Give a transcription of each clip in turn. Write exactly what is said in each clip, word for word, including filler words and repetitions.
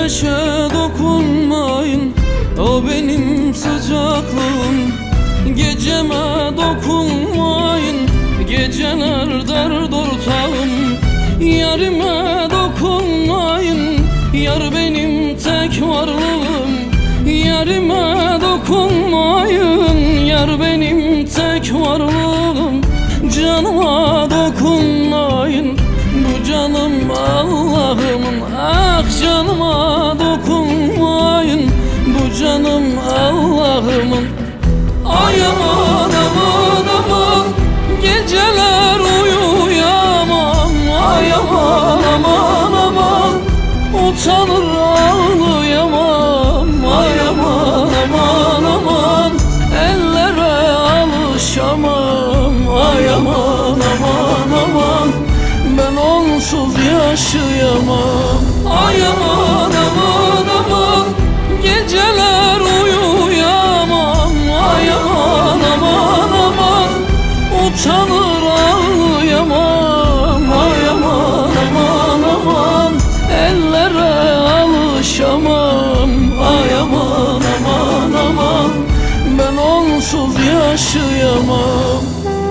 güneşe dokunmayın, o benim sıcaklığım. Geceme dokunmayın, geceler dert ortağım. Yarime dokunmayın, yar benim tek varlığım. Yarime dokunmayın, yar benim tek varlığım. Canıma dokunmayın, bu canım Allah'ımın. Ah canıma dokunmayın, bu canım Allah'ımın. Ay aman aman aman, geceler uyuyamam. Ay aman aman aman, utanır ağlayamam. Ay aman aman aman, ellere alışamam. Ay aman aman aman, ben onsuz yaşayamam. Ay aman aman aman, geceler uyuyamam. Ay aman aman aman, utanır ağlayamam. Ay aman aman aman, ellere alışamam. Ay aman aman aman, ben onsuz yaşayamam.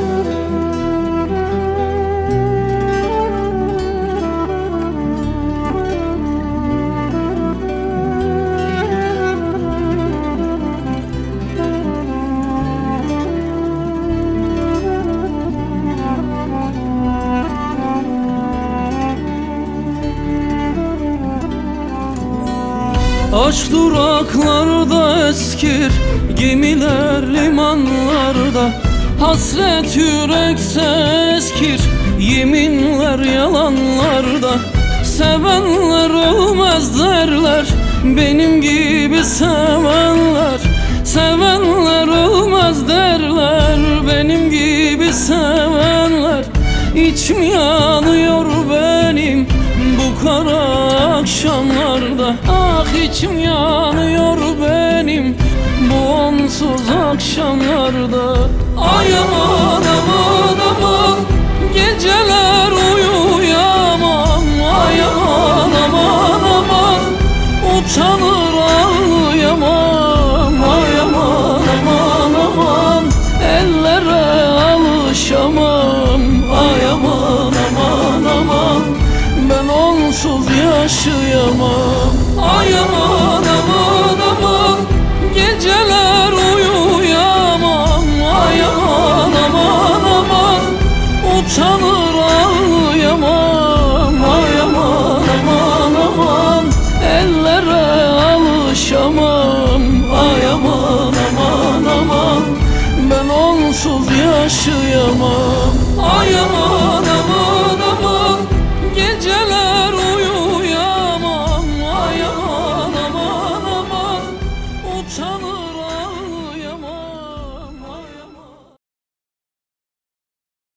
Aç duraklarda eskir gemiler limanlarda. Hasret yürekte eskir, yeminler yalanlarda. Sevenler ölmez derler, benim gibi sevenler. Sevenler ölmez derler, benim gibi sevenler. İçim yanıyor benim bu kara akşamlarda. Ah içim yanıyor benim bu onsuz akşamlarda. Ay aman aman aman, geceler uyuyamam. Ay aman aman aman, utanır ağlayamam. Ay aman aman aman, ellere alışamam. Ay aman aman aman, ben onsuz yaşayamam.